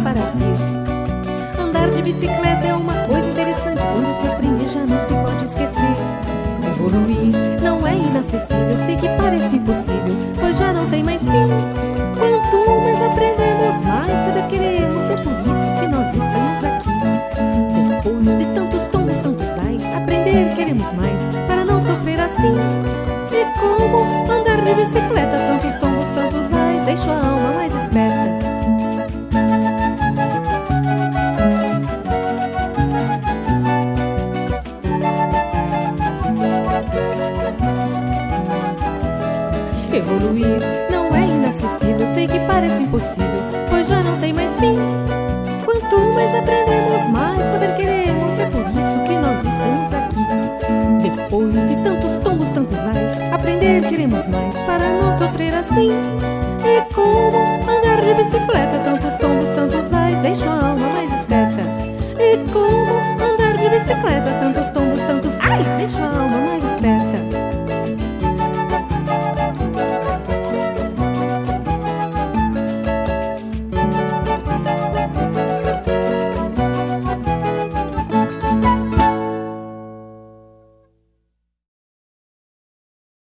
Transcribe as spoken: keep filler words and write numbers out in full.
para vir. Andar de bicicleta é uma coisa interessante, quando se aprende já não se pode esquecer. Evoluir não é inacessível, sei que parece impossível, pois já não tem mais fim. Quanto mais aprendemos, mais saber queremos, é por isso que nós estamos aqui. Depois de tantos tombos, tantos ais, aprender queremos mais, para não sofrer assim. E como andar de bicicleta, tantos tombos, tantos ais, deixa a alma mais esperta. Evoluir não é inacessível, sei que parece impossível, pois já não tem mais fim. Quanto mais aprendemos, mais saber queremos, é por isso que nós estamos aqui. Depois de tantos tombos, tantos ais, aprender queremos mais, para não sofrer assim. E como andar de bicicleta, tantos tombos, tantos ais, deixa a alma